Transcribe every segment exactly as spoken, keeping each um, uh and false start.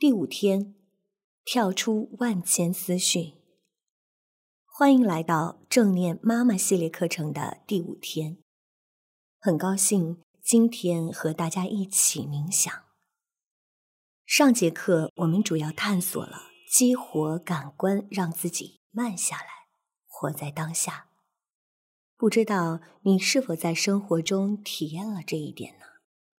第五天，跳出万千思绪。欢迎来到正念妈妈系列课程的第五天。很高兴今天和大家一起冥想。上节课我们主要探索了激活感官，让自己慢下来，活在当下。不知道你是否在生活中体验了这一点呢？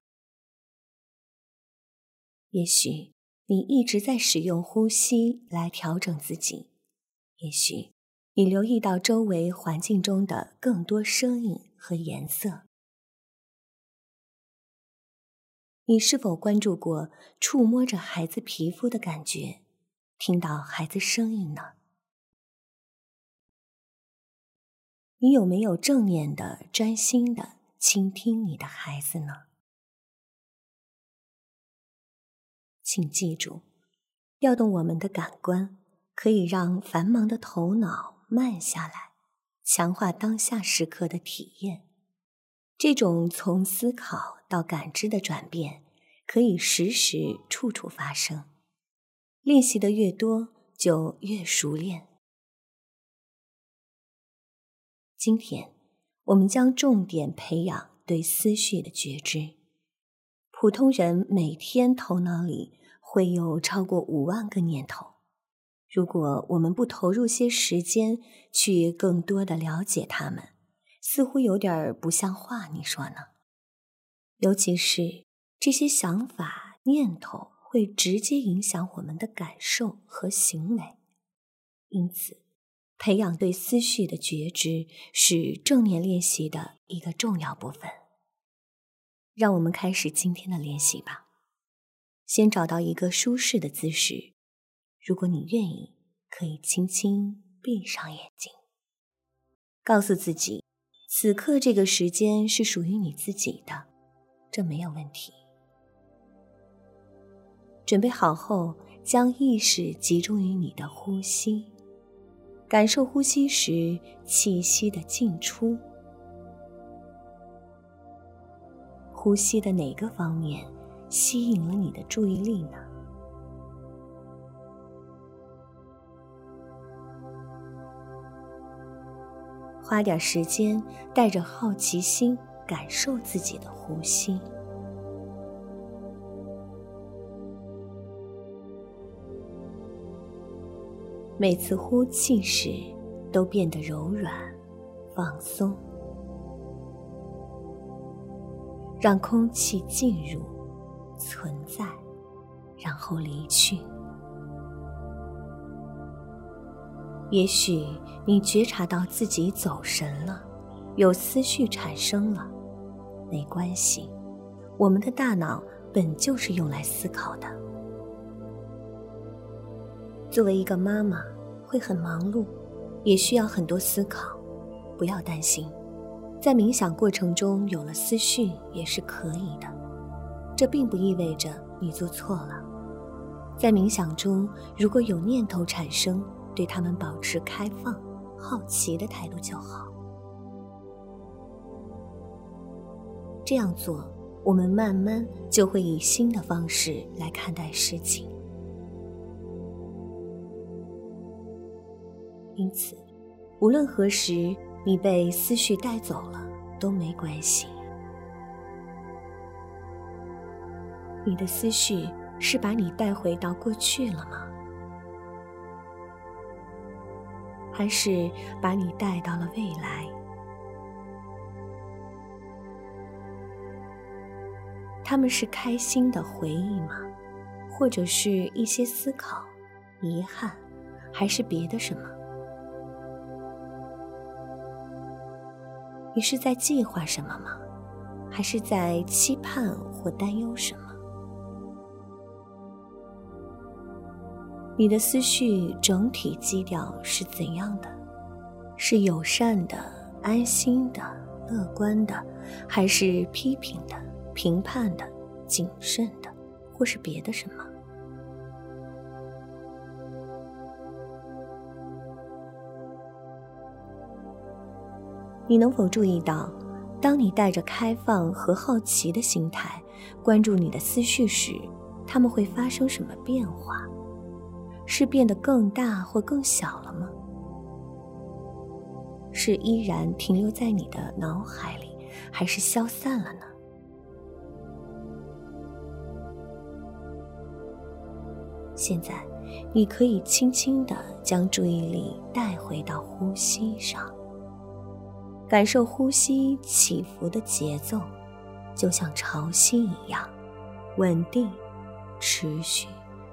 也许你一直在使用呼吸来调整自己，也许你留意到周围环境中的更多声音和颜色。你是否关注过触摸着孩子皮肤的感觉，听到孩子声音呢？你有没有正念的、专心的倾听你的孩子呢？请记住，调动我们的感官，可以让繁忙的头脑慢下来，强化当下时刻的体验。这种从思考到感知的转变，可以时时处处发生。练习的越多，就越熟练。今天，我们将重点培养对思绪的觉知。普通人每天头脑里会有超过五万个念头，如果我们不投入些时间去更多的了解它们，似乎有点不像话，你说呢？尤其是这些想法、念头会直接影响我们的感受和行为。因此，培养对思绪的觉知是正念练习的一个重要部分。让我们开始今天的练习吧。先找到一个舒适的姿势，如果你愿意，可以轻轻闭上眼睛。告诉自己，此刻这个时间是属于你自己的，这没有问题。准备好后，将意识集中于你的呼吸，感受呼吸时气息的进出。呼吸的哪个方面吸引了你的注意力呢？花点时间，带着好奇心感受自己的呼吸。每次呼气时，都变得柔软、放松。让空气进入、存在，然后离去。也许你觉察到自己走神了，有思绪产生了，没关系，我们的大脑本就是用来思考的。作为一个妈妈，会很忙碌，也需要很多思考，不要担心。在冥想过程中有了思绪也是可以的，这并不意味着你做错了。在冥想中，如果有念头产生，对它们保持开放、好奇的态度就好。这样做，我们慢慢就会以新的方式来看待事情。因此，无论何时你被思绪带走了都没关系。你的思绪是把你带回到过去了吗？还是把你带到了未来？他们是开心的回忆吗？或者是一些思考、遗憾，还是别的什么？你是在计划什么吗？还是在期盼或担忧什么？你的思绪整体基调是怎样的？是友善的、安心的、乐观的，还是批评的、评判的、谨慎的，或是别的什么？你能否注意到，当你带着开放和好奇的心态关注你的思绪时， 它们会发生什么变化？是变得更大或更小了吗？是依然停留在你的脑海里，还是消散了呢？现在，你可以轻轻地将注意力带回到呼吸上，感受呼吸起伏的节奏，就像潮汐一样，稳定、持续。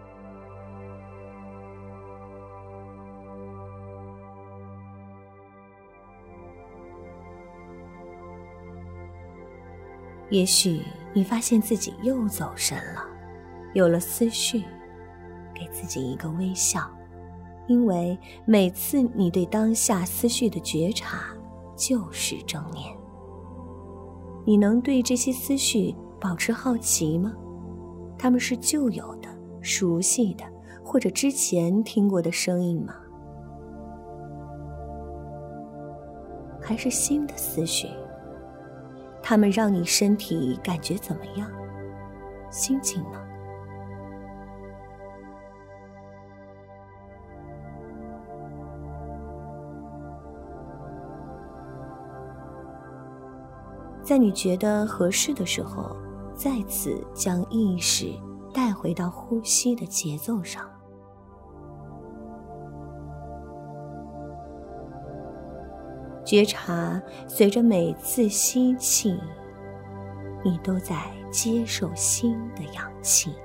也许你发现自己又走神了，有了思绪，给自己一个微笑，因为每次你对当下思绪的觉察就是正念。你能对这些思绪保持好奇吗？它们是旧有的、熟悉的，或者之前听过的声音吗？还是新的思绪？它们让你身体感觉怎么样？心情呢？在你觉得合适的时候，再次将意识带回到呼吸的节奏上。觉察随着每次吸气，你都在接受新的氧气。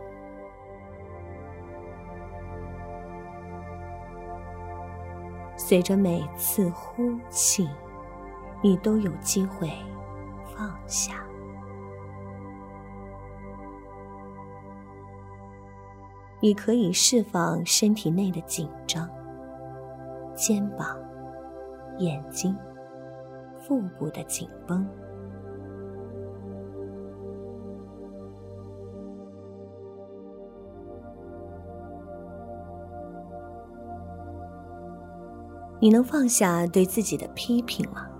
随着每次呼气，你都有机会放下。你可以释放身体内的紧张，肩膀、眼睛、腹部的紧绷。你能放下对自己的批评吗？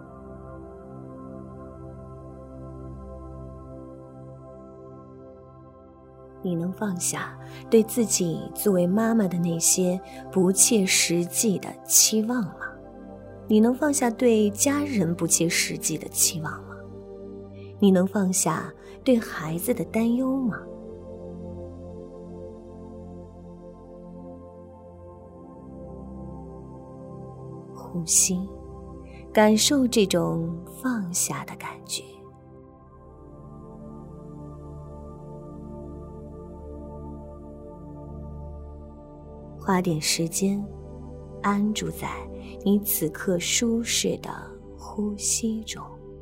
你能放下对自己作为妈妈的那些不切实际的期望吗？你能放下对家人不切实际的期望吗？你能放下对孩子的担忧吗？呼吸，感受这种放下的感觉。花点时间安住在你此刻舒适的呼吸中。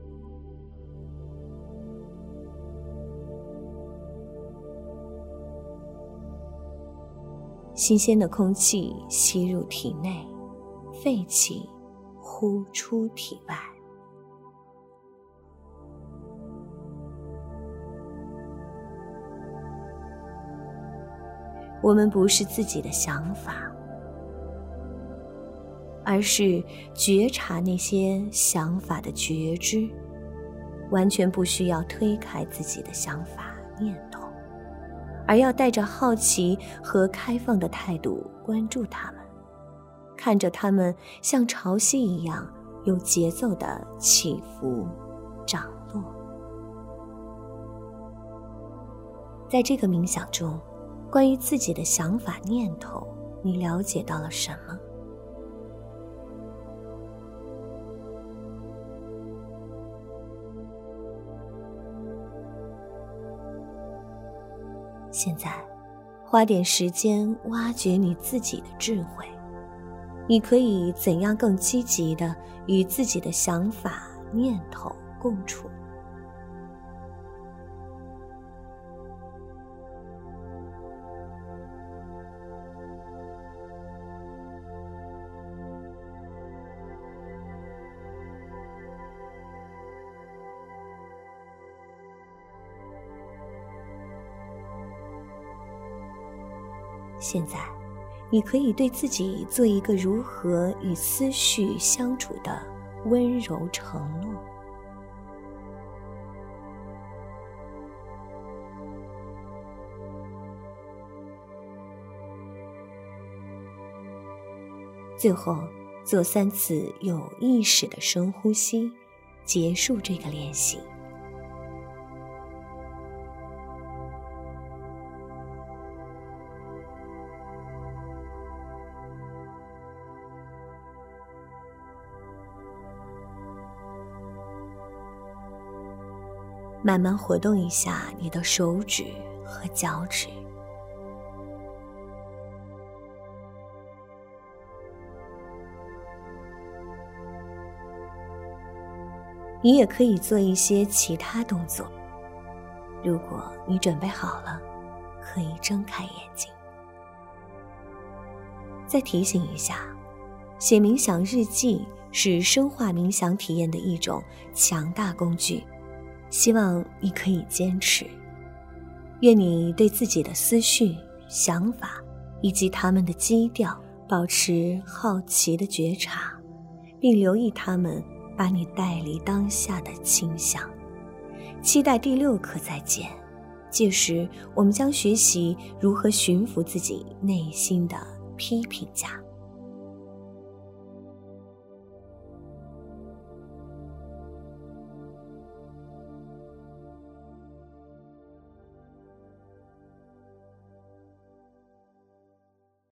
新鲜的空气吸入体内，废气呼出体外。我们不是自己的想法，而是觉察那些想法的觉知，完全不需要推开自己的想法念头，而要带着好奇和开放的态度关注它们，看着它们像潮汐一样有节奏的起伏涨落。在这个冥想中，关于自己的想法念头，你了解到了什么？现在，花点时间挖掘你自己的智慧。你可以怎样更积极地与自己的想法、念头共处？现在，你可以对自己做一个如何与思绪相处的温柔承诺。 最后做三次有意识的深呼吸，结束这个练习。慢慢活动一下你的手指和脚趾，你也可以做一些其他动作。如果你准备好了，可以睁开眼睛。再提醒一下，写冥想日记是深化冥想体验的一种强大工具，希望你可以坚持。愿你对自己的思绪、想法以及他们的基调保持好奇的觉察，并留意他们把你带离当下的倾向。期待第六课再见，届时我们将学习如何驯服自己内心的批评家。